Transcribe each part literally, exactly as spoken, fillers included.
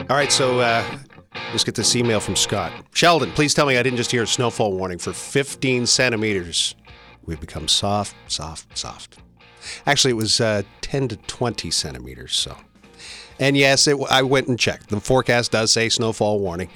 All right, so uh, let's get this email from Scott. Sheldon, please tell me I didn't just hear a snowfall warning for fifteen centimeters. We've become soft, soft, soft. Actually, it was uh, ten to twenty centimeters. So, and yes, it, I went and checked. The forecast does say snowfall warning.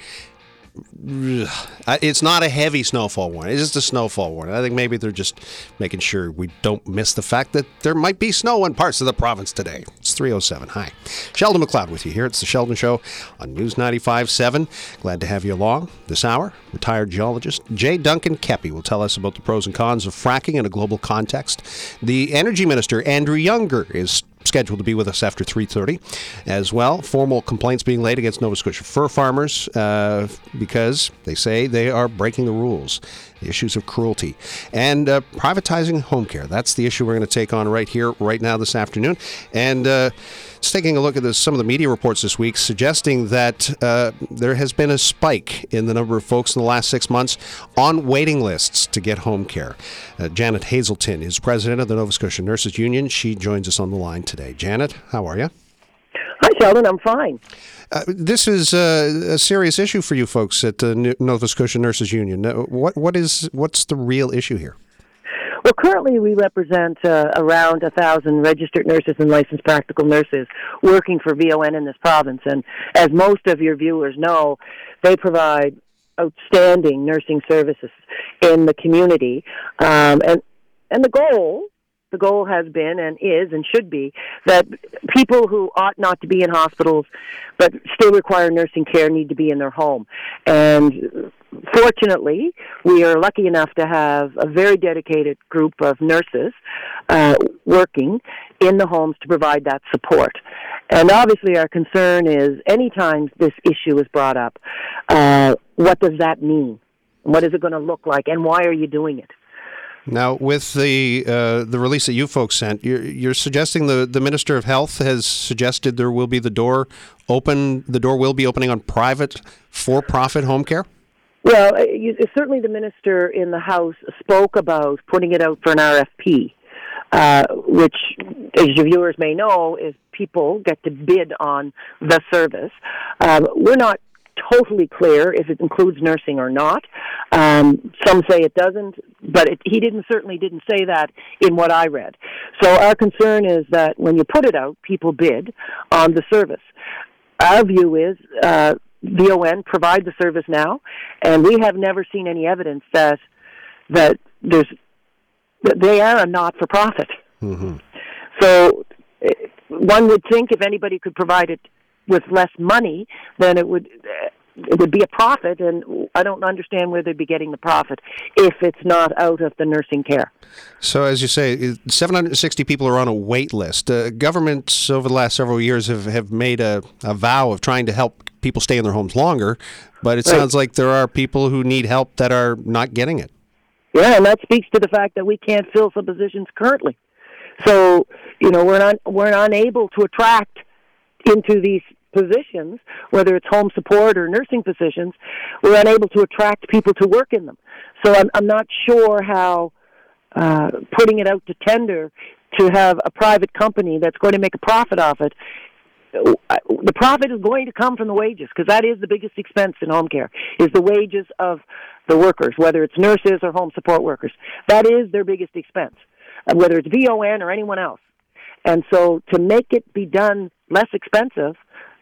It's not a heavy snowfall warning. It's just a snowfall warning. I think maybe they're just making sure we don't miss the fact that there might be snow in parts of the province today. It's three oh seven. Hi. Sheldon McLeod with you here. It's The Sheldon Show on News ninety-five point seven. Glad to have you along this hour. Retired geologist J. Duncan Keppie will tell us about the pros and cons of fracking in a global context. The Energy Minister, Andrew Younger, is scheduled to be with us after three thirty as well. Formal complaints being laid against Nova Scotia fur farmers uh, because they say they are breaking the rules. The issues of cruelty. And uh, privatizing home care. That's the issue we're going to take on right here, right now this afternoon. And uh, just taking a look at this, some of the media reports this week suggesting that uh, there has been a spike in the number of folks in the last six months on waiting lists to get home care. Uh, Janet Hazelton is president of the Nova Scotia Nurses Union. She joins us on the line today. Janet, how are you? Hi, Sheldon. I'm fine. Uh, this is uh, a serious issue for you folks at the Nova Scotia Nurses Union. Uh, what what is what's the real issue here? Well, currently we represent uh, around a thousand registered nurses and licensed practical nurses working for V O N in this province. And as most of your viewers know, they provide outstanding nursing services in the community. Um, and and the goal. The goal has been and is and should be that people who ought not to be in hospitals but still require nursing care need to be in their home. And fortunately, we are lucky enough to have a very dedicated group of nurses uh, working in the homes to provide that support. And obviously our concern is anytime this issue is brought up, uh, what does that mean? What is it going to look like? And why are you doing it? Now, with the uh, the release that you folks sent, you're, you're suggesting the, the Minister of Health has suggested there will be the door open. The door will be opening on private, for-profit home care. Well, you, certainly the minister in the House spoke about putting it out for an R F P, uh, which, as your viewers may know, is people get to bid on the service. Um, we're not totally clear if it includes nursing or not. Um, some say it doesn't, but it, he didn't certainly didn't say that in what I read. So our concern is that when you put it out, people bid on the service. Our view is uh, V O N provide the service now, and we have never seen any evidence that that there's that they are a not-for-profit. Mm-hmm. So one would think if anybody could provide it with less money, then it would it would be a profit, and I don't understand where they'd be getting the profit if it's not out of the nursing care. So, as you say, seven hundred sixty people are on a wait list. Uh, governments over the last several years have, have made a, a vow of trying to help people stay in their homes longer, but it right. sounds like there are people who need help that are not getting it. Yeah, and that speaks to the fact that we can't fill some positions currently. So, you know, we're not, we're unable to attract into these positions, whether it's home support or nursing positions, we're unable to attract people to work in them. So I'm, I'm not sure how uh, putting it out to tender to have a private company that's going to make a profit off it, the profit is going to come from the wages, because that is the biggest expense in home care, is the wages of the workers, whether it's nurses or home support workers. That is their biggest expense, whether it's V O N or anyone else. And so to make it be done less expensive,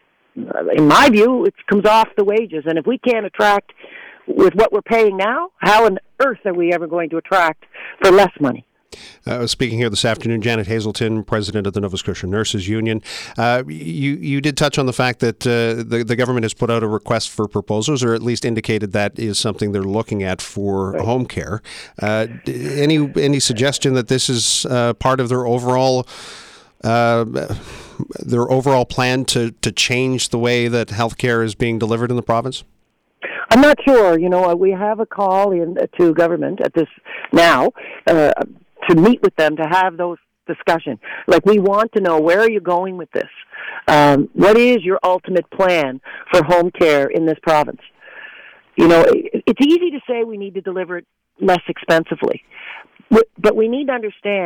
in my view, it comes off the wages. And if we can't attract with what we're paying now, how on earth are we ever going to attract for less money? Uh, speaking here this afternoon, Janet Hazelton, president of the Nova Scotia Nurses Union. Uh, you you did touch on the fact that uh, the, the government has put out a request for proposals, or at least indicated that is something they're looking at for right. home care. Uh, any any suggestion that this is uh, part of their overall uh, their overall plan to, to change the way that healthcare is being delivered in the province? I'm not sure. You know, we have a call in to government at this now. Uh, to meet with them, to have those discussions. Like, we want to know, where are you going with this? Um, what is your ultimate plan for home care in this province? You know, it's easy to say we need to deliver it less expensively, but we need to understand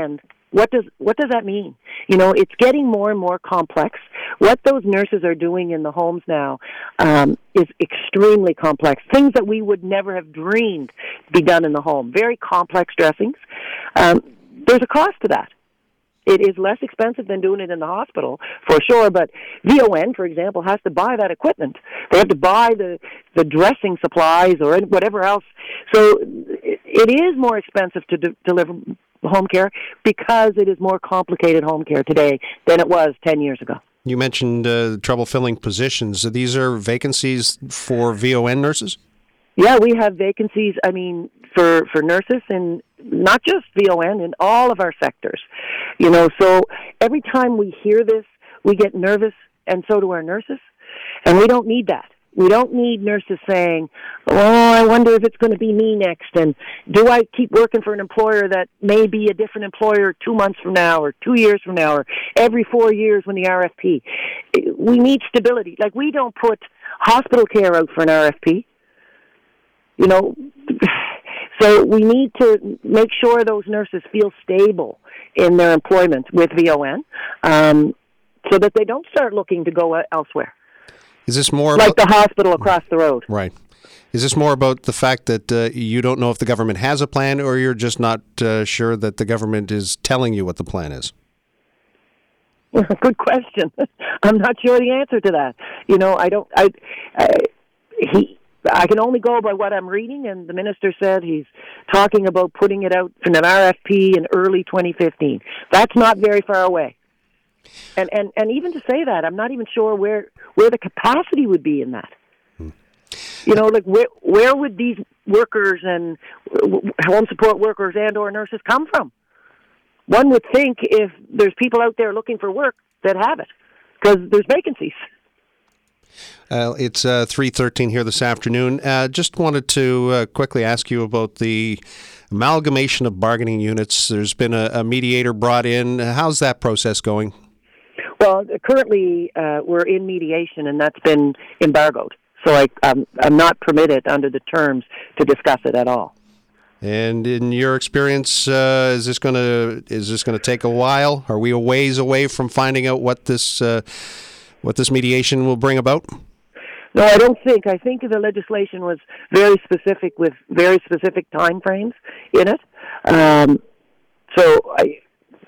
What does what does that mean? You know, it's getting more and more complex. What those nurses are doing in the homes now um, is extremely complex. Things that we would never have dreamed be done in the home. Very complex dressings. Um, there's a cost to that. It is less expensive than doing it in the hospital, for sure, but V O N, for example, has to buy that equipment. They have to buy the, the dressing supplies or whatever else. So it, it is more expensive to de- deliver home care because it is more complicated home care today than it was ten years ago. You mentioned uh, trouble filling positions. These are vacancies for V O N nurses? Yeah, we have vacancies, I mean, for, for nurses in not just V O N, in all of our sectors. You know, so every time we hear this, we get nervous, and so do our nurses. And we don't need that. We don't need nurses saying, oh, I wonder if it's going to be me next, and do I keep working for an employer that may be a different employer two months from now or two years from now or every four years when the R F P. We need stability. Like, we don't put hospital care out for an R F P. You know, so we need to make sure those nurses feel stable in their employment with V O N um, so that they don't start looking to go elsewhere. Is this more like about the hospital across the road? Right. Is this more about the fact that uh, you don't know if the government has a plan, or you're just not uh, sure that the government is telling you what the plan is? Good question. I'm not sure the answer to that. You know, I don't. I, I he. I can only go by what I'm reading, and the minister said he's talking about putting it out in an R F P in early twenty fifteen. That's not very far away. And, and and even to say that, I'm not even sure where, where the capacity would be in that. Hmm. You know, like where where would these workers and home support workers and or nurses come from? One would think if there's people out there looking for work that have it, because there's vacancies. Uh, it's uh, three thirteen here this afternoon. Uh, just wanted to uh, quickly ask you about the amalgamation of bargaining units. There's been a, a mediator brought in. How's that process going? Well, currently uh, we're in mediation, and that's been embargoed. So I, um, I'm not permitted under the terms to discuss it at all. And in your experience, uh, is this going to is this going to take a while? Are we a ways away from finding out what this uh, what this mediation will bring about? No, I don't think. I think the legislation was very specific with very specific time frames in it. Um, so I.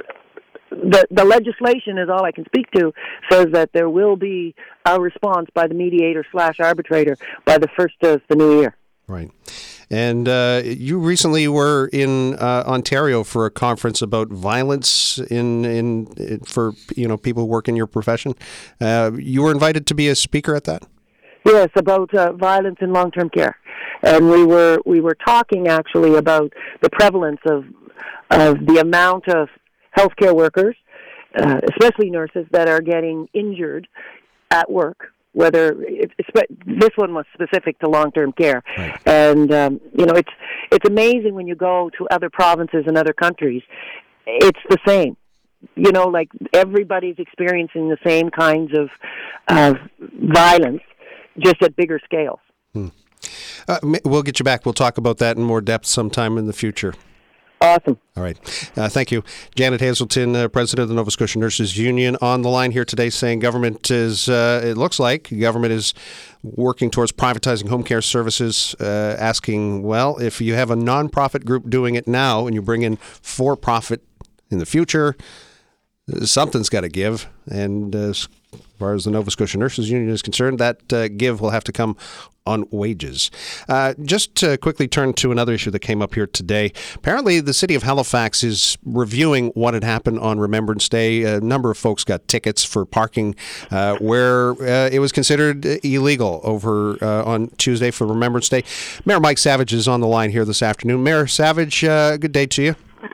The, the legislation is all I can speak to, says that there will be a response by the mediator slash arbitrator by the first of the new year. Right. And uh, you recently were in uh, Ontario for a conference about violence in, in in for you know people who work in your profession. Uh, you were invited to be a speaker at that? Yes, about uh, violence in long-term care. And we were we were talking actually about the prevalence of of the amount of healthcare workers, uh, especially nurses, that are getting injured at work. Whether it, this one was specific to long-term care, right. And um, you know, it's it's amazing when you go to other provinces and other countries. It's the same. You know, like everybody's experiencing the same kinds of of violence, just at bigger scales. Hmm. Uh, we'll get you back. We'll talk about that in more depth sometime in the future. Awesome. All right. Uh, thank you. Janet Hazelton, uh, president of the Nova Scotia Nurses Union, on the line here today saying government is, uh, it looks like government is working towards privatizing home care services, uh, asking, well, if you have a nonprofit group doing it now and you bring in for-profit in the future, something's got to give. And uh, as far as the Nova Scotia Nurses Union is concerned, that uh, give will have to come on wages. Uh, just to quickly turn to another issue that came up here today. Apparently, the city of Halifax is reviewing what had happened on Remembrance Day. A number of folks got tickets for parking uh, where uh, it was considered illegal over uh, on Tuesday for Remembrance Day. Mayor Mike Savage is on the line here this afternoon. Mayor Savage, uh, good day to you.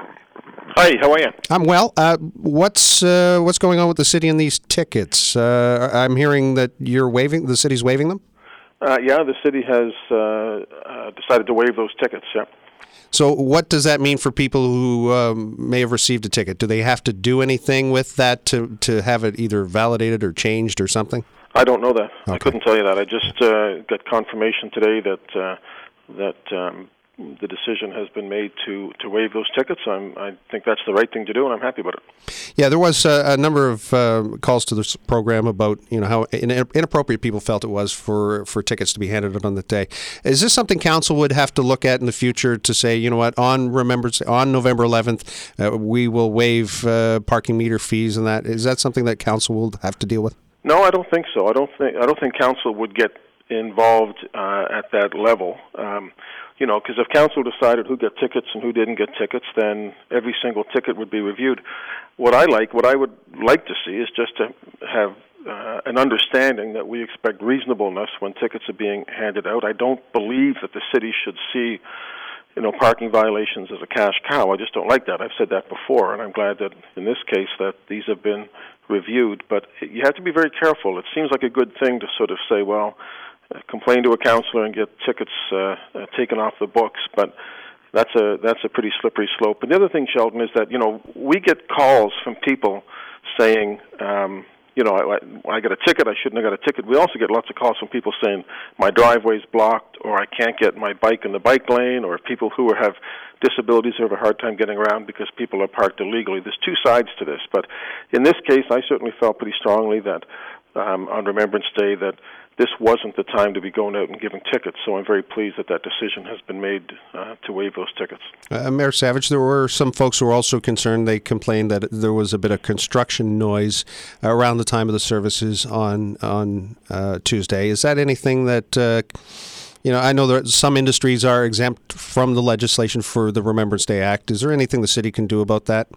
Hi, how are you? I'm well. Uh, what's uh, what's going on with the city and these tickets? Uh, I'm hearing that you're waiving. The city's waiving them. Uh, yeah, the city has uh, uh, decided to waive those tickets. Yeah. So, what does that mean for people who um, may have received a ticket? Do they have to do anything with that to to have it either validated or changed or something? I don't know that. Okay. I couldn't tell you that. I just uh, got confirmation today that uh, that um, the decision has been made to, to waive those tickets. I'm, I think that's the right thing to do, and I'm happy about it. Yeah, there was a, a number of uh, calls to this program about you know how inappropriate people felt it was for, for tickets to be handed out on the day. Is this something council would have to look at in the future to say, you know what, on Remembrance on November eleventh, uh, we will waive uh, parking meter fees and that? Is that something that council will have to deal with? No, I don't think so. I don't think I don't think council would get involved uh, at that level. Um, You know, because if council decided who got tickets and who didn't get tickets, then every single ticket would be reviewed. What I like, what I would like to see is just to have uh, an understanding that we expect reasonableness when tickets are being handed out. I don't believe that the city should see, you know, parking violations as a cash cow. I just don't like that. I've said that before, and I'm glad that in this case that these have been reviewed. But you have to be very careful. It seems like a good thing to sort of say, well, Uh, complain to a counselor and get tickets uh, uh, taken off the books, but that's a that's a pretty slippery slope. And the other thing, Sheldon, is that you know we get calls from people saying, um, you know, I, I got a ticket, I shouldn't have got a ticket. We also get lots of calls from people saying my driveway's blocked, or I can't get my bike in the bike lane, or people who have disabilities who have a hard time getting around because people are parked illegally. There's two sides to this, but in this case, I certainly felt pretty strongly that um, on Remembrance Day that this wasn't the time to be going out and giving tickets, so I'm very pleased that that decision has been made uh, to waive those tickets. Uh, Mayor Savage, there were some folks who were also concerned. They complained that there was a bit of construction noise around the time of the services on on uh, Tuesday. Is that anything that, uh, you know, I know that some industries are exempt from the legislation for the Remembrance Day Act. Is there anything the city can do about that?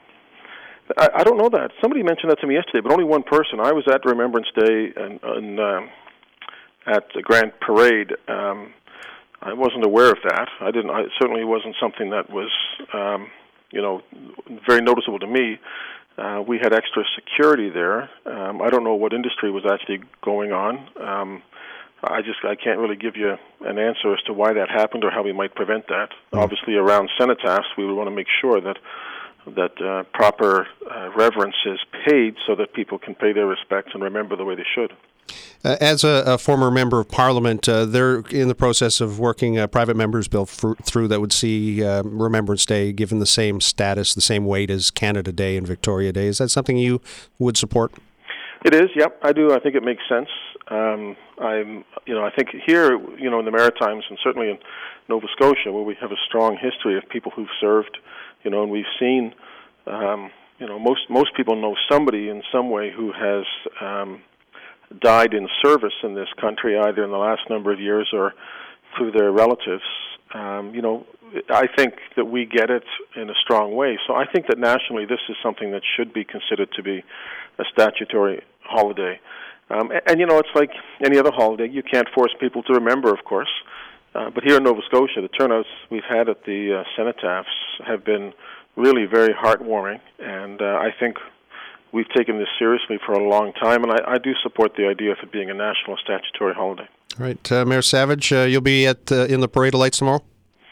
I, I don't know that. Somebody mentioned that to me yesterday, but only one person. I was at Remembrance Day and, and um, at the Grand Parade. Um, I wasn't aware of that. I didn't. I, it certainly wasn't something that was, um, you know, very noticeable to me. Uh, we had extra security there. Um, I don't know what industry was actually going on. Um, I just I can't really give you an answer as to why that happened or how we might prevent that. Mm-hmm. Obviously, around cenotaphs, we would want to make sure that that uh, proper uh, reverence is paid so that people can pay their respects and remember the way they should. Uh, as a, a former member of Parliament, uh, they're in the process of working a private member's bill for, through that would see uh, Remembrance Day given the same status, the same weight as Canada Day and Victoria Day. Is that something you would support? It is, yep, I do. I think it makes sense. Um, I'm, you know, I think here, you know, in the Maritimes and certainly in Nova Scotia, where we have a strong history of people who've served, you know, and we've seen, um, you know, most most people know somebody in some way who has um, died in service in this country, either in the last number of years or through their relatives. Um, you know, I think that we get it in a strong way. So I think that nationally this is something that should be considered to be a statutory holiday. Um, and, and, you know, it's like any other holiday. You can't force people to remember, of course. Uh, but here in Nova Scotia, the turnouts we've had at the uh, cenotaphs have been really very heartwarming. And uh, I think we've taken this seriously for a long time. And I, I do support the idea of it being a national statutory holiday. All right. Uh, Mayor Savage, uh, you'll be at uh, in the Parade of Lights tomorrow?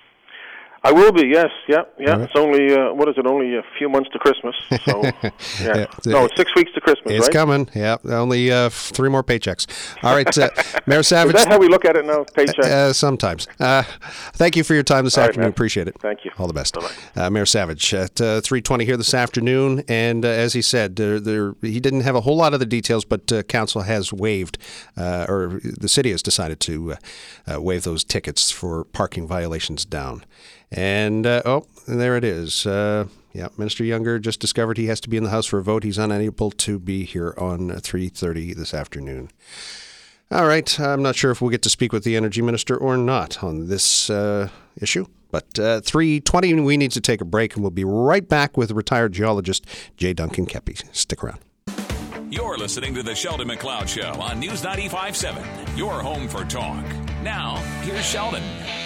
I will be, yes, yeah, yeah. Right. It's only, uh, what is it, only a few months to Christmas. So, yeah. yeah. No, it's six weeks to Christmas, it's right? It's coming, yeah. Only uh, three more paychecks. All right, uh, Mayor Savage. Is that how we look at it now, paycheck? Uh, sometimes. Uh, thank you for your time this All afternoon. Right, Appreciate it. Thank you. All the best. Bye-bye. Uh, Mayor Savage at uh, three twenty here this afternoon. And uh, as he said, there, there, he didn't have a whole lot of the details, but uh, council has waived, uh, or the city has decided to uh, uh, waive those tickets for parking violations down. And, uh, oh, there it is. Uh, yeah, Minister Younger just discovered he has to be in the House for a vote. He's unable to be here on three thirty this afternoon. All right, I'm not sure if we'll get to speak with the Energy Minister or not on this uh, issue. But uh, three twenty, we need to take a break, and we'll be right back with retired geologist J. Duncan Keppy. Stick around. You're listening to The Sheldon McLeod Show on News ninety-five point seven, your home for talk. Now, here's Sheldon.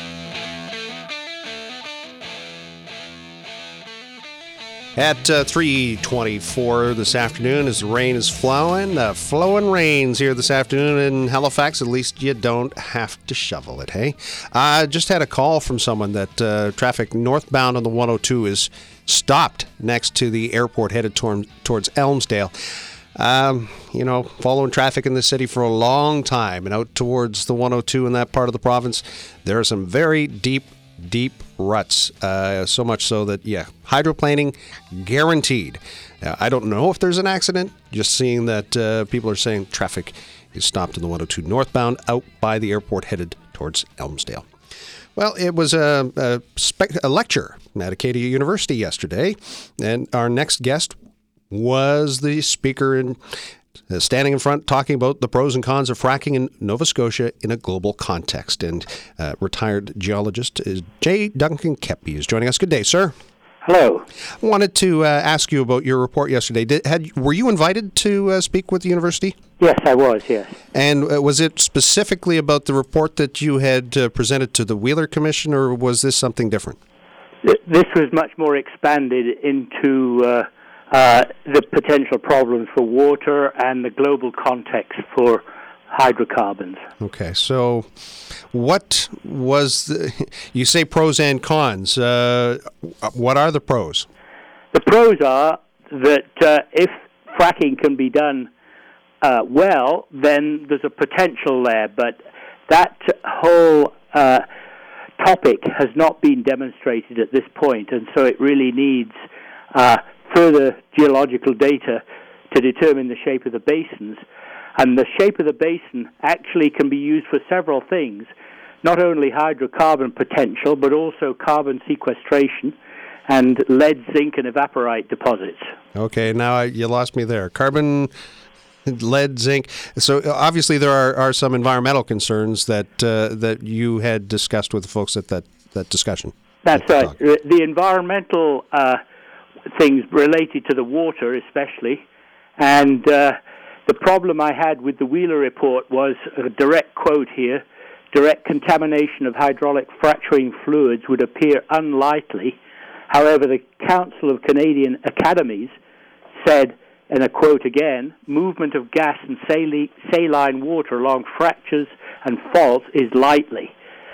At uh, three twenty-four this afternoon, as the rain is flowing, uh, flowing rains here this afternoon in Halifax. At least you don't have to shovel it, hey? I uh, just had a call from someone that uh, traffic northbound on the one oh two is stopped next to the airport headed tor- towards Elmsdale. Um, you know, following traffic in the city for a long time and out towards the one oh two in that part of the province, there are some very deep deep ruts. Uh, so much so that, yeah, hydroplaning guaranteed. Uh, I don't know if there's an accident, just seeing that uh, people are saying traffic is stopped in the one oh two northbound out by the airport headed towards Elmsdale. Well, it was a, a, spe- a lecture at Acadia University yesterday, and our next guest was the speaker in, uh, standing in front talking about the pros and cons of fracking in Nova Scotia in a global context. And uh, retired geologist is J. Duncan Keppie is joining us. Good day, sir. Hello. I wanted to uh, ask you about your report yesterday. Did, had Were you invited to uh, speak with the university? Yes, I was, yes. And uh, was it specifically about the report that you had uh, presented to the Wheeler Commission, or was this something different? This was much more expanded into uh, uh, the potential problems for water and the global context for hydrocarbons. Okay, so what was the, you say pros and cons. Uh, what are the pros? The pros are that uh, if fracking can be done uh, well, then there's a potential there, but that whole uh, topic has not been demonstrated at this point, and so it really needs uh, further geological data to determine the shape of the basins. And the shape of the basin actually can be used for several things, not only hydrocarbon potential, but also carbon sequestration and lead, zinc, and evaporite deposits. Okay, now I, you lost me there. Carbon, lead, zinc. So obviously there are, are some environmental concerns that uh, that you had discussed with the folks at that, that discussion. That's right. Talk. The environmental uh, things related to the water especially, and uh, the problem I had with the Wheeler report was a direct quote here: direct contamination of hydraulic fracturing fluids would appear unlikely. However, the Council of Canadian Academies said, and a quote again, movement of gas and saline water along fractures and faults is likely.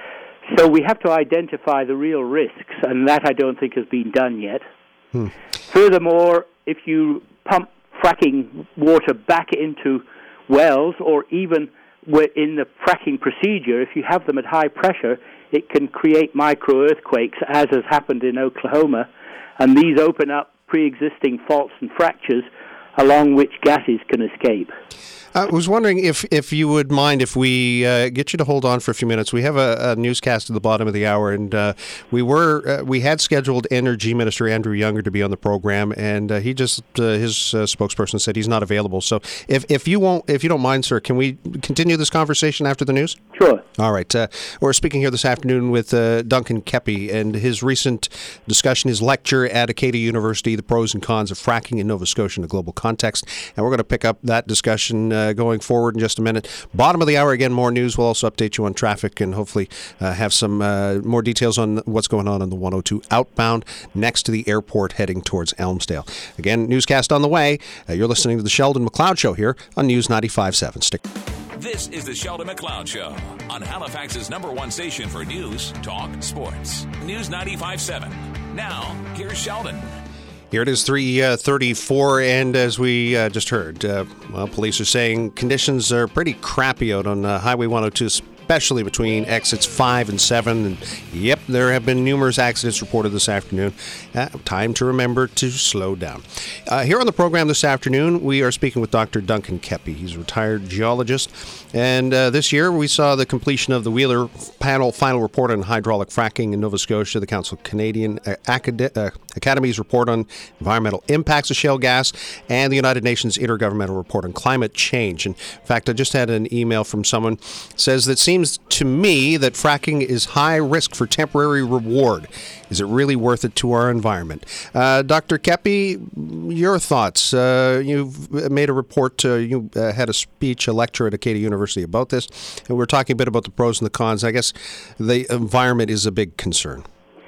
So we have to identify the real risks, and that I don't think has been done yet. Hmm. Furthermore, if you pump fracking water back into wells, or even in the fracking procedure, if you have them at high pressure, it can create micro-earthquakes, as has happened in Oklahoma, and these open up pre-existing faults and fractures along which gases can escape. I was wondering if, if you would mind if we uh, get you to hold on for a few minutes. We have a, a newscast at the bottom of the hour, and uh, we were uh, we had scheduled Energy Minister Andrew Younger to be on the program, and uh, he just uh, his uh, spokesperson said he's not available. So if, if you won't if you don't mind, sir, can we continue this conversation after the news? Sure. All right. Uh, we're speaking here this afternoon with uh, Duncan Keppie, and his recent discussion, his lecture at Acadia University, the pros and cons of fracking in Nova Scotia in a global context, and we're going to pick up that discussion Uh, going forward in just a minute. Bottom of the hour, again, more news. We'll also update you on traffic and hopefully uh, have some uh, more details on what's going on in the one oh two outbound next to the airport heading towards Elmsdale. Again, newscast on the way. Uh, you're listening to the Sheldon McLeod Show here on News ninety-five point seven. Stick. This is the Sheldon McLeod Show on Halifax's number one station for news, talk, sports. News ninety-five point seven. Now, here's Sheldon. Here it is, three thirty-four, and as we uh, just heard, uh, well, police are saying conditions are pretty crappy out on uh, Highway one oh two, especially between exits five and seven. And yep, there have been numerous accidents reported this afternoon. Uh, time to remember to slow down. Uh, here on the program this afternoon, we are speaking with Doctor Duncan Keppie. He's a retired geologist. And uh, this year, we saw the completion of the Wheeler panel final report on hydraulic fracking in Nova Scotia, the Council of Canadian uh, Acad- uh, Academy's report on environmental impacts of shale gas, and the United Nations Intergovernmental Report on Climate Change. In fact, I just had an email from someone who says that it seems to me that fracking is high risk for temporary reward. Is it really worth it to our environment? Uh, Doctor Keppie, your thoughts. Uh, you've made a report, uh, you uh, had a speech, a lecture at Acadia University about this, and we're talking a bit about the pros and the cons. I guess the environment is a big concern.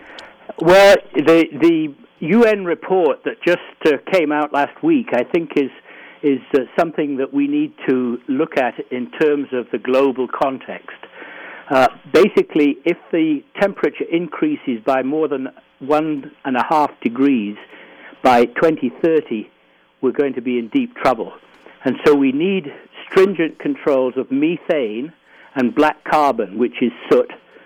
Well, the the U N report that just uh, came out last week, I think, is is uh, something that we need to look at in terms of the global context. Uh, basically, if the temperature increases by more than one and a half degrees by twenty thirty, we're going to be in deep trouble. And so we need stringent controls of methane and black carbon, which is soot,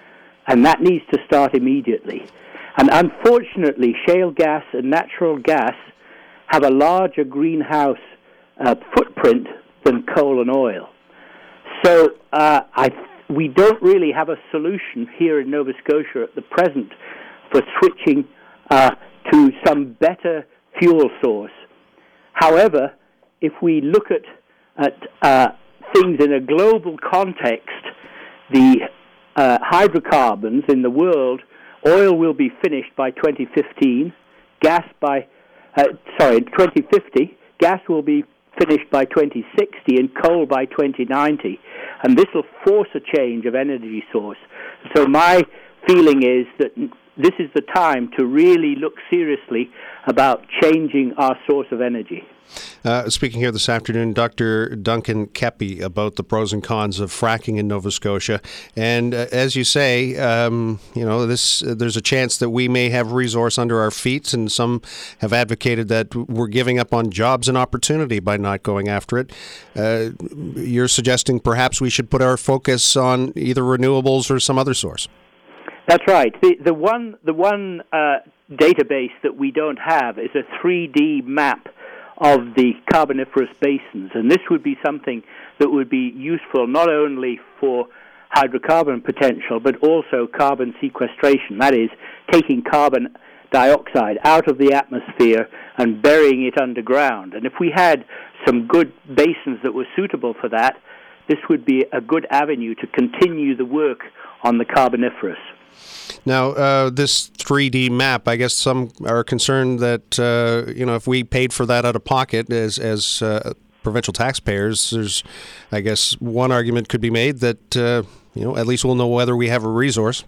and that needs to start immediately. And unfortunately, shale gas and natural gas have a larger greenhouse uh, footprint than coal and oil. So uh, I, we don't really have a solution here in Nova Scotia at the present for switching uh, to some better fuel source. However, if we look at, at uh, things in a global context, the uh, hydrocarbons in the world, oil will be finished by twenty fifteen, gas by, uh, sorry, twenty fifty, gas will be finished by twenty sixty, and coal by twenty ninety. And this will force a change of energy source. So my feeling is that this is the time to really look seriously about changing our source of energy. Uh, speaking here this afternoon, Doctor Duncan Keppie, about the pros and cons of fracking in Nova Scotia. And uh, as you say, um, you know, this uh, there's a chance that we may have resource under our feet, and some have advocated that we're giving up on jobs and opportunity by not going after it. Uh, you're suggesting perhaps we should put our focus on either renewables or some other source. That's right. The the one the one uh, database that we don't have is a three D map of the Carboniferous basins, and this would be something that would be useful not only for hydrocarbon potential but also carbon sequestration. That is, taking carbon dioxide out of the atmosphere and burying it underground. And if we had some good basins that were suitable for that, this would be a good avenue to continue the work on the Carboniferous. Now, uh, this three D map, I guess some are concerned that, uh, you know, if we paid for that out of pocket as as uh, provincial taxpayers, there's, I guess, one argument could be made that, uh, you know, at least we'll know whether we have a resource.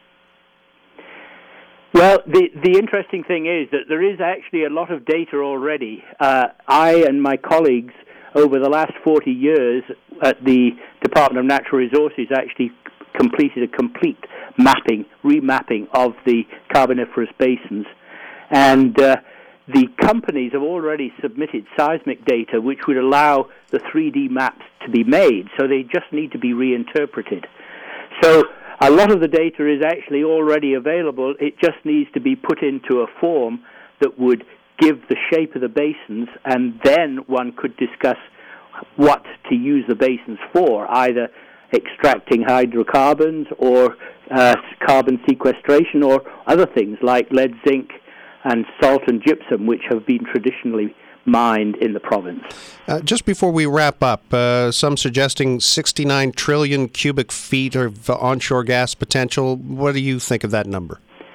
Well, the, the interesting thing is that there is actually a lot of data already. Uh, I and my colleagues over the last forty years at the Department of Natural Resources actually completed a complete mapping, remapping of the Carboniferous basins. And uh, the companies have already submitted seismic data which would allow the three D maps to be made, so they just need to be reinterpreted. So a lot of the data is actually already available. It just needs to be put into a form that would give the shape of the basins, and then one could discuss what to use the basins for, either extracting hydrocarbons or uh, carbon sequestration or other things like lead, zinc, and salt and gypsum, which have been traditionally mined in the province. Uh, just before we wrap up, uh, some suggesting sixty-nine trillion cubic feet of onshore gas potential. What do you think of that number?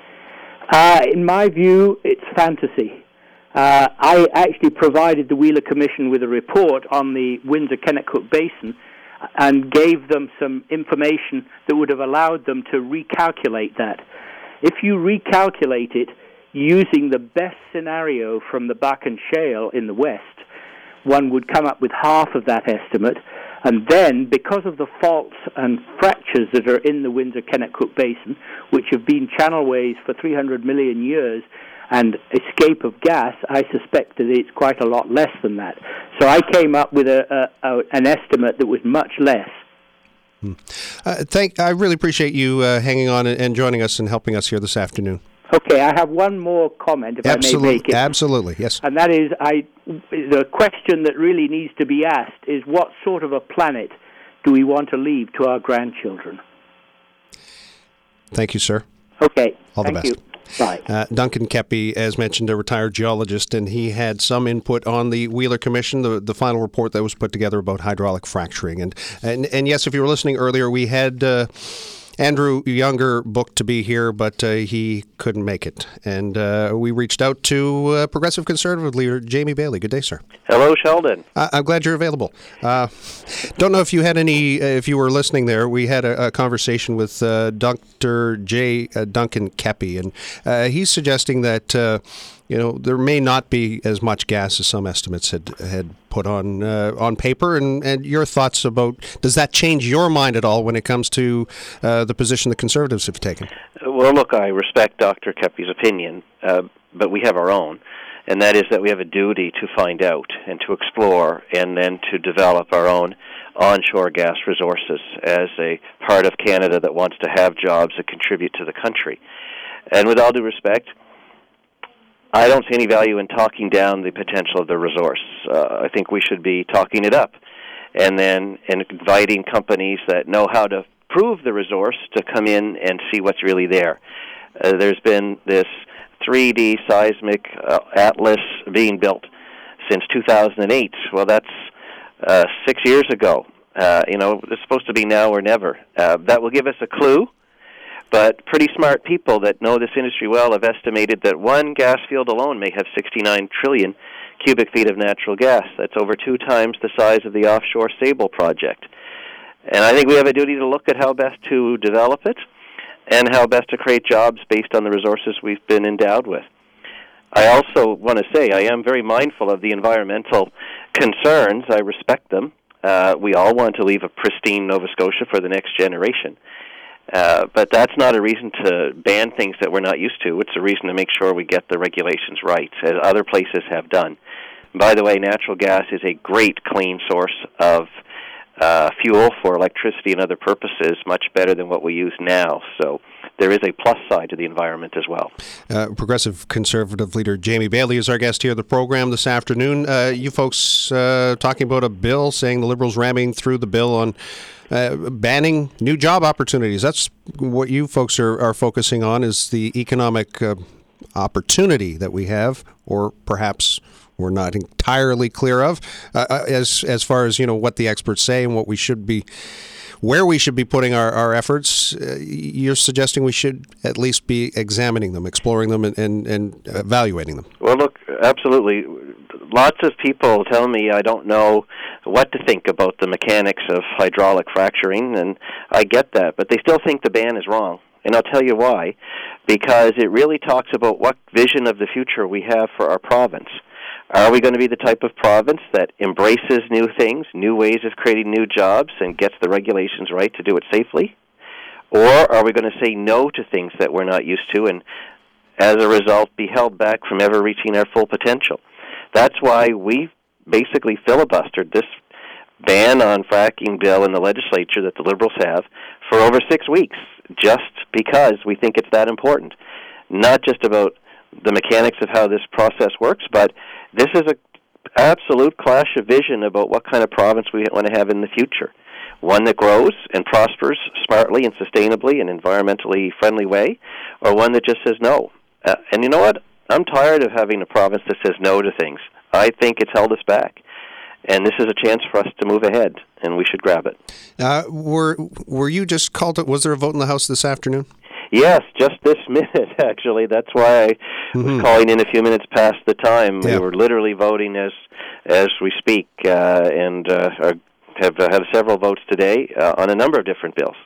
Uh, in my view, it's fantasy. Uh, I actually provided the Wheeler Commission with a report on the Windsor-Kennetcook Basin and gave them some information that would have allowed them to recalculate that. If you recalculate it using the best scenario from the Bakken Shale in the west, one would come up with half of that estimate, and then, because of the faults and fractures that are in the Windsor-Kennetcook Basin, which have been channelways for three hundred million years, and escape of gas, I suspect that it's quite a lot less than that. So I came up with a, a, a an estimate that was much less. Hmm. Uh, thank. I really appreciate you uh, hanging on and joining us and helping us here this afternoon. Okay, I have one more comment, if Absolutely. I may make it. Absolutely, yes. And that is, I, the question that really needs to be asked is, what sort of a planet do we want to leave to our grandchildren? Thank you, sir. Okay, All the thank best. you. Bye. Uh, Duncan Keppie, as mentioned, a retired geologist, and he had some input on the Wheeler Commission, the, the final report that was put together about hydraulic fracturing. And and, and yes, if you were listening earlier, we had uh, Andrew Younger booked to be here, but uh, he couldn't make it. And uh, we reached out to uh, Progressive Conservative leader Jamie Bailey. Good day, sir. Hello, Sheldon. I- I'm glad you're available. Uh, don't know if you had any, uh, if you were listening there, we had a, a conversation with uh, Doctor J. Uh, Duncan Keppie, and uh, he's suggesting that, uh, you know, there may not be as much gas as some estimates had had put on uh, on paper. And, and your thoughts about, does that change your mind at all when it comes to uh, the position the Conservatives have taken? Well, look, I respect Doctor Keppie's opinion, uh, but we have our own. and that is that we have a duty to find out and to explore and then to develop our own onshore gas resources as a part of Canada that wants to have jobs that contribute to the country. And with all due respect, I don't see any value in talking down the potential of the resource. Uh, I think we should be talking it up and then and inviting companies that know how to prove the resource to come in and see what's really there. Uh, there's been this three D seismic uh, atlas being built since two thousand eight. Well, that's uh, six years ago. Uh, you know, it's supposed to be now or never. Uh, that will give us a clue, but pretty smart people that know this industry well have estimated that one gas field alone may have sixty-nine trillion cubic feet of natural gas. That's over two times the size of the offshore Sable project. And I think we have a duty to look at how best to develop it and how best to create jobs based on the resources we've been endowed with. I also want to say I am very mindful of the environmental concerns. I respect them. Uh, we all want to leave a pristine Nova Scotia for the next generation. Uh, but that's not a reason to ban things that we're not used to. It's a reason to make sure we get the regulations right, as other places have done. By the way, natural gas is a great clean source of uh, fuel for electricity and other purposes, much better than what we use now. So there is a plus side to the environment as well. Uh, Progressive Conservative leader Jamie Bailey is our guest here at the program this afternoon. Uh, you folks uh, talking about a bill, saying the Liberals ramming through the bill on uh, banning new job opportunities. That's what you folks are, are focusing on, is the economic uh, opportunity that we have, or perhaps we're not entirely clear of, uh, as as far as, you know, what the experts say and what we should be, where we should be putting our, our efforts. Uh, you're suggesting we should at least be examining them, exploring them, and, and, and evaluating them. Well, look, absolutely. Lots of people tell me I don't know what to think about the mechanics of hydraulic fracturing, and I get that, but they still think the ban is wrong. And I'll tell you why. Because it really talks about what vision of the future we have for our province. Are we going to be the type of province that embraces new things, new ways of creating new jobs, and gets the regulations right to do it safely? Or are we going to say no to things that we're not used to and, as a result, be held back from ever reaching our full potential? That's why we basically filibustered this ban on fracking bill in the legislature that the Liberals have for over six weeks, just because we think it's that important. Not just about the mechanics of how this process works, but this is an absolute clash of vision about what kind of province we want to have in the future. One that grows and prospers smartly and sustainably in an environmentally friendly way, or one that just says no. Uh, and you know what? I'm tired of having a province that says no to things. I think it's held us back. And this is a chance for us to move ahead, and we should grab it. Uh, were were you just called? To, was there a vote in the House this afternoon? Yes, just this minute, actually. That's why I mm-hmm. was calling in a few minutes past the time. Yeah. We were literally voting as as we speak, uh, and uh, are, have uh, have several votes today uh, on a number of different bills.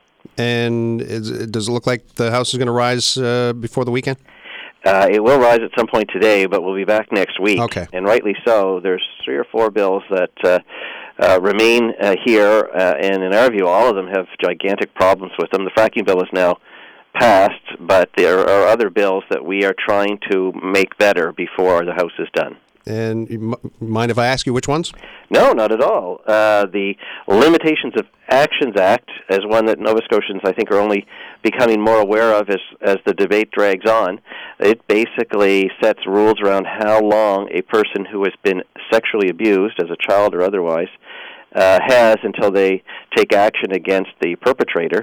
And is, does it look like the House is going to rise uh, before the weekend? Uh, it will rise at some point today, but we'll be back next week. Okay. And rightly so. There's three or four bills that uh, uh, remain uh, here, uh, and in our view, all of them have gigantic problems with them. The fracking bill is now passed, but there are other bills that we are trying to make better before the House is done. And you m- mind if I ask you which ones? No, not at all. Uh, the Limitations of Actions Act is one that Nova Scotians, I think, are only becoming more aware of as, as the debate drags on. It basically sets rules around how long a person who has been sexually abused, as a child or otherwise, uh, has until they take action against the perpetrator.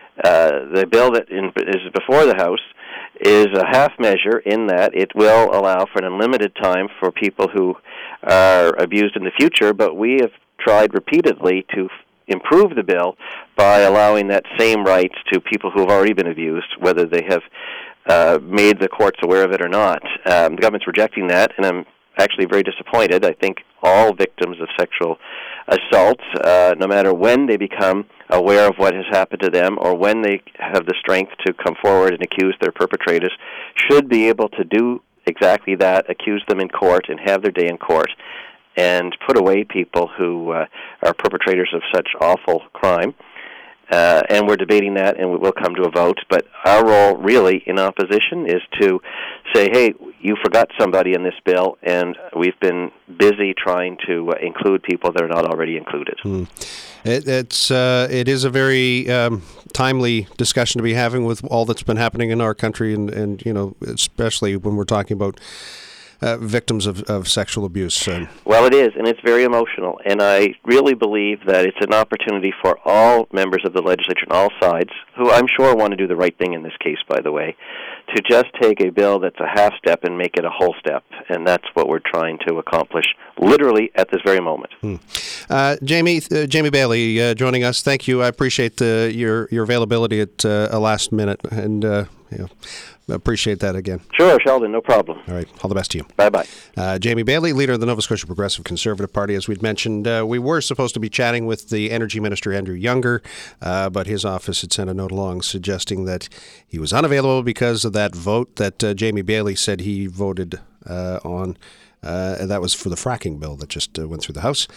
Uh, the bill that in, is before the House is a half measure in that it will allow for an unlimited time for people who are abused in the future, but we have tried repeatedly to f- improve the bill by allowing that same right to people who have already been abused, whether they have uh, made the courts aware of it or not. Um, the government's rejecting that, and I'm actually very disappointed. I think all victims of sexual assault, uh, no matter when they become aware of what has happened to them or when they have the strength to come forward and accuse their perpetrators, should be able to do exactly that, accuse them in court and have their day in court, and put away people who uh, are perpetrators of such awful crime. Uh, and we're debating that, and we will come to a vote. But our role, really, in opposition is to say, hey, you forgot somebody in this bill, and we've been busy trying to uh, include people that are not already included. Hmm. It, it's uh, it is a very um, timely discussion to be having with all that's been happening in our country, and, and you know, especially when we're talking about uh, victims of, of sexual abuse. Um, well, it is, and it's very emotional. And I really believe that it's an opportunity for all members of the legislature on all sides, who I'm sure want to do the right thing in this case, by the way, to just take a bill that's a half step and make it a whole step. And that's what we're trying to accomplish, literally at this very moment. Hmm. Uh, Jamie uh, Jamie Bailey uh, joining us. Thank you. I appreciate uh, your your availability at uh, a last minute, and uh, you know, appreciate that again. Sure, Sheldon, no problem. All right, all the best to you. Bye-bye. Uh, Jamie Bailey, leader of the Nova Scotia Progressive Conservative Party. As we'd mentioned, uh, we were supposed to be chatting with the Energy Minister, Andrew Younger, uh, but his office had sent a note along suggesting that he was unavailable because of that vote that uh, Jamie Bailey said he voted uh, on. Uh, and that was for the fracking bill that just uh, went through the House.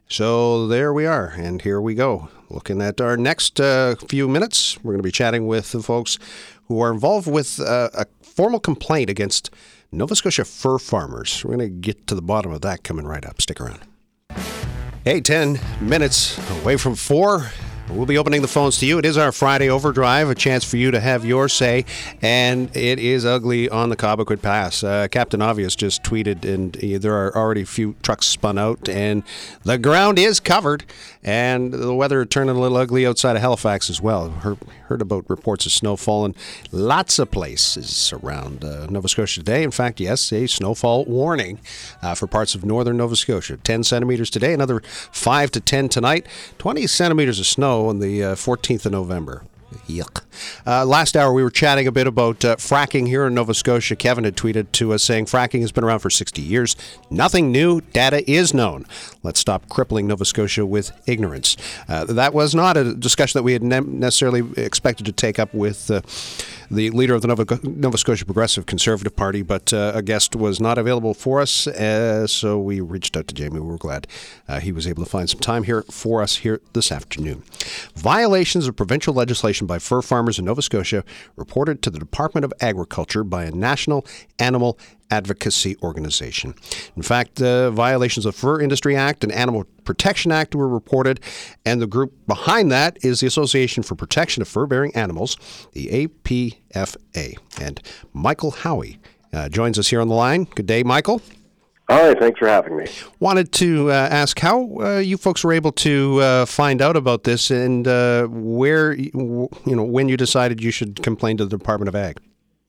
So there we are, and here we go. Looking at our next uh, few minutes, we're going to be chatting with the folks who are involved with uh, a formal complaint against Nova Scotia fur farmers. We're going to get to the bottom of that coming right up. Stick around. Hey, ten minutes away from four. We'll be opening the phones to you. It is our Friday Overdrive, a chance for you to have your say, and it is ugly on the Cobequid Pass. Uh, Captain Obvious just tweeted, and there are already a few trucks spun out, and the ground is covered, and the weather turning a little ugly outside of Halifax as well. Heard, heard about reports of snow falling lots of places around uh, Nova Scotia today. In fact, yes, a snowfall warning uh, for parts of northern Nova Scotia. ten centimeters today, another five to ten tonight, twenty centimeters of snow on the uh, fourteenth of November. Yuck. Uh, last hour, we were chatting a bit about uh, fracking here in Nova Scotia. Kevin had tweeted to us saying fracking has been around for sixty years. Nothing new. Data is known. Let's stop crippling Nova Scotia with ignorance. Uh, that was not a discussion that we had ne- necessarily expected to take up with uh, the leader of the Nova, Nova Scotia Progressive Conservative Party, but uh, a guest was not available for us, uh, so we reached out to Jamie. We were glad uh, he was able to find some time here for us here this afternoon. Violations of provincial legislation by fur farmers in Nova Scotia reported to the Department of Agriculture by a national animal advocacy organization. In fact, the violations of Fur Industry Act and Animal Protection Act were reported, and the group behind that is the Association for Protection of Fur-Bearing Animals, the A P F A. And Michael Howie uh, joins us here on the line. Good day, Michael. Hi, thanks for having me. Wanted to uh, ask how uh, you folks were able to uh, find out about this, and uh, where, you know, when you decided you should complain to the Department of Ag.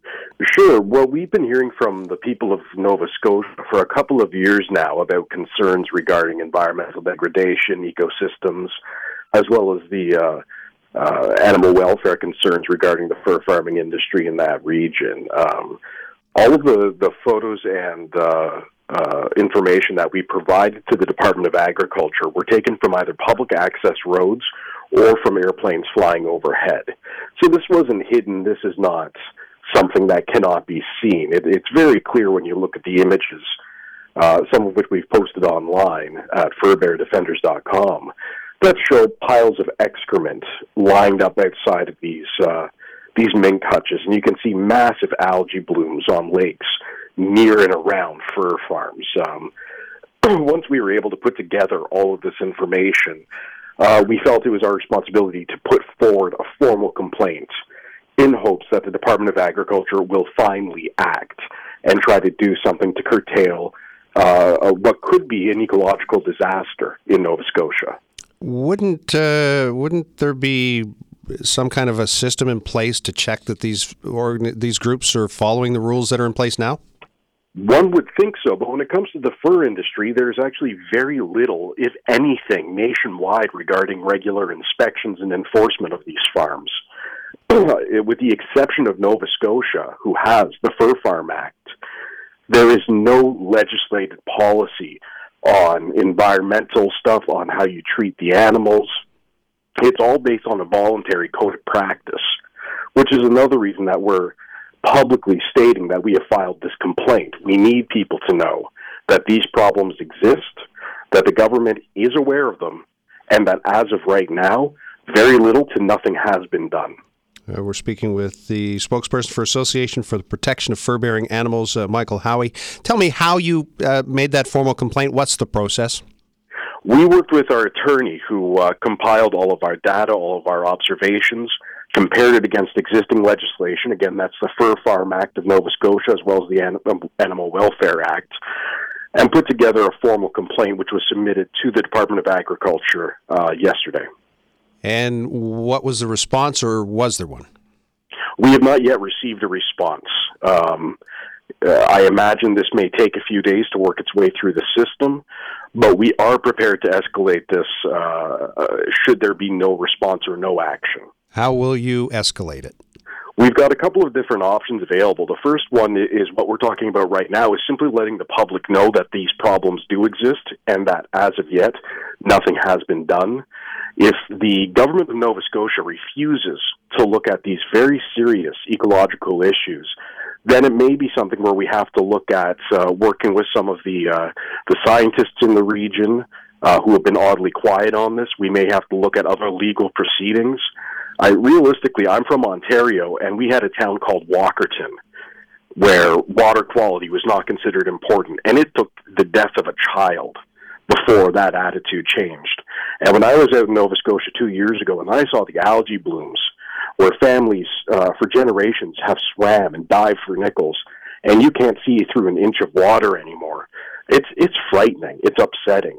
Sure. Well, we've been hearing from the people of Nova Scotia for a couple of years now about concerns regarding environmental degradation, ecosystems, as well as the uh, uh, animal welfare concerns regarding the fur farming industry in that region. Um, all of the, the photos and uh, uh, information that we provided to the Department of Agriculture were taken from either public access roads or from airplanes flying overhead. So this wasn't hidden. This is not something that cannot be seen. It, it's very clear when you look at the images, uh, some of which we've posted online at fur bear defenders dot com, that show piles of excrement lined up outside of these uh, these mink hutches, and you can see massive algae blooms on lakes near and around fur farms. Um, once we were able to put together all of this information, uh, we felt it was our responsibility to put forward a formal complaint in hopes that the Department of Agriculture will finally act and try to do something to curtail uh, what could be an ecological disaster in Nova Scotia. Wouldn't uh, wouldn't there be some kind of a system in place to check that these or these groups are following the rules that are in place now? One would think so, but when it comes to the fur industry, there's actually very little, if anything, nationwide regarding regular inspections and enforcement of these farms. With the exception of Nova Scotia, who has the Fur Farm Act, there is no legislated policy on environmental stuff, on how you treat the animals. It's all based on a voluntary code of practice, which is another reason that we're publicly stating that we have filed this complaint. We need people to know that these problems exist, that the government is aware of them, and that as of right now, very little to nothing has been done. Uh, we're speaking with the spokesperson for Association for the Protection of Fur-Bearing Animals, uh, Michael Howie. Tell me how you uh, made that formal complaint. What's the process? We worked with our attorney who uh, compiled all of our data, all of our observations, compared it against existing legislation. Again, that's the Fur Farm Act of Nova Scotia as well as the An- Animal Welfare Act, and put together a formal complaint which was submitted to the Department of Agriculture uh, yesterday. And what was the response, or was there one? We have not yet received a response. Um, uh, I imagine this may take a few days to work its way through the system, but we are prepared to escalate this uh, uh, should there be no response or no action. How will you escalate it? We've got a couple of different options available. The first one is what we're talking about right now, is simply letting the public know that these problems do exist and that as of yet, nothing has been done. If the government of Nova Scotia refuses to look at these very serious ecological issues, then it may be something where we have to look at uh, working with some of the uh, the scientists in the region uh, who have been oddly quiet on this. We may have to look at other legal proceedings. I, realistically, I'm from Ontario, and we had a town called Walkerton where water quality was not considered important, and it took the death of a child before that attitude changed. And when I was out in Nova Scotia two years ago, and I saw the algae blooms where families uh, for generations have swam and dived for nickels, and you can't see through an inch of water anymore, it's it's frightening. It's upsetting.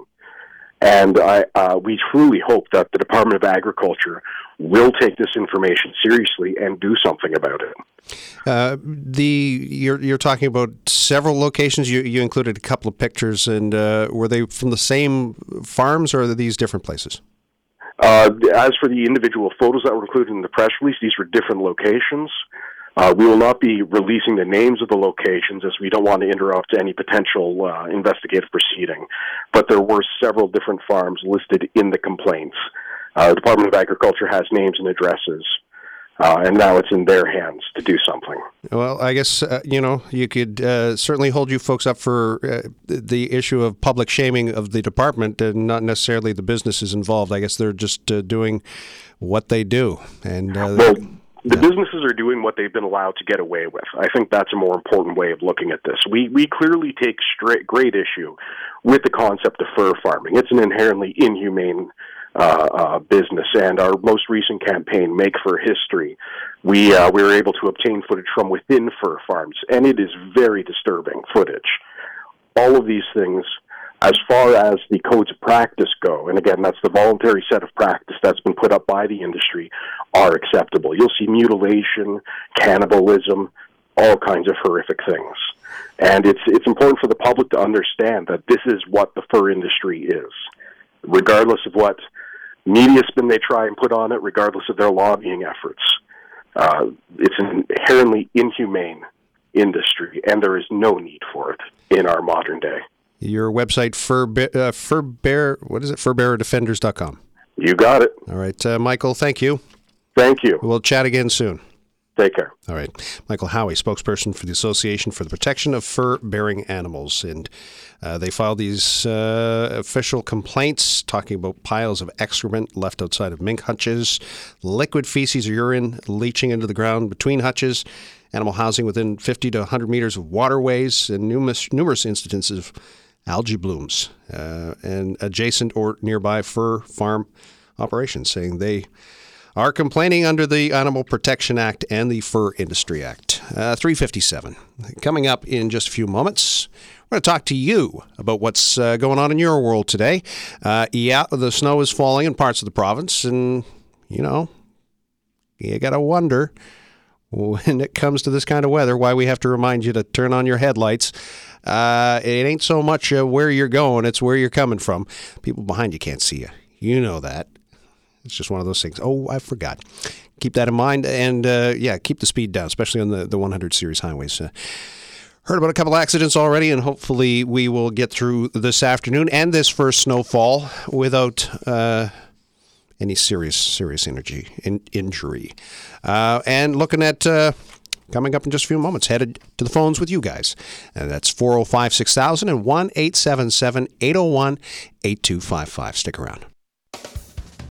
And I, uh, we truly hope that the Department of Agriculture will take this information seriously and do something about it. Uh, the you're you're talking about several locations. You you included a couple of pictures, and uh, were they from the same farms, or are these different places? Uh, as for the individual photos that were included in the press release, these were different locations. Uh, we will not be releasing the names of the locations as we don't want to interrupt any potential uh, investigative proceeding. But there were several different farms listed in the complaints. Uh, the Department of Agriculture has names and addresses, uh, and now it's in their hands to do something. Well, I guess, uh, you know, you could uh, certainly hold you folks up for uh, the issue of public shaming of the department and not necessarily the businesses involved. I guess they're just uh, doing what they do. And uh, well, the businesses are doing what they've been allowed to get away with. I think that's a more important way of looking at this. We we clearly take straight, great issue with the concept of fur farming. It's an inherently inhumane uh, uh, business, and our most recent campaign, Make Fur History, we uh, we were able to obtain footage from within fur farms, and it is very disturbing footage. All of these things, as far as the codes of practice go, and again, that's the voluntary set of practice that's been put up by the industry, are acceptable. You'll see mutilation, cannibalism, all kinds of horrific things. And it's it's important for the public to understand that this is what the fur industry is. Regardless of what media spin they try and put on it, regardless of their lobbying efforts, uh, it's an inherently inhumane industry, and there is no need for it in our modern day. Your website, fur, uh, fur bear, what is it, fur bearer defenders dot com. You got it. All right, uh, Michael, thank you. Thank you. We'll chat again soon. Take care. All right. Michael Howie, spokesperson for the Association for the Protection of Fur-Bearing Animals. And uh, they filed these uh, official complaints talking about piles of excrement left outside of mink hutches, liquid feces or urine leaching into the ground between hutches, animal housing within fifty to one hundred meters of waterways, and numerous, numerous instances of algae blooms uh, and adjacent or nearby fur farm operations, saying they are complaining under the Animal Protection Act and the Fur Industry Act. Uh, three fifty-seven. Coming up in just a few moments, we're going to talk to you about what's uh, going on in your world today. Uh, yeah, the snow is falling in parts of the province, and, you know, you got to wonder when it comes to this kind of weather why we have to remind you to turn on your headlights. Uh, it ain't so much uh, where you're going, it's where you're coming from. People behind you can't see you. You know that. It's just one of those things. Oh, I forgot. Keep that in mind. And, uh, yeah, keep the speed down, especially on the, the one hundred series highways. Uh, heard about a couple accidents already, and hopefully we will get through this afternoon and this first snowfall without uh, any serious, serious energy, in, injury. Uh, and looking at... Uh, Coming up in just a few moments, headed to the phones with you guys. And that's four oh five, six thousand and one eight seven seven, eight oh one, eight two five five. Stick around.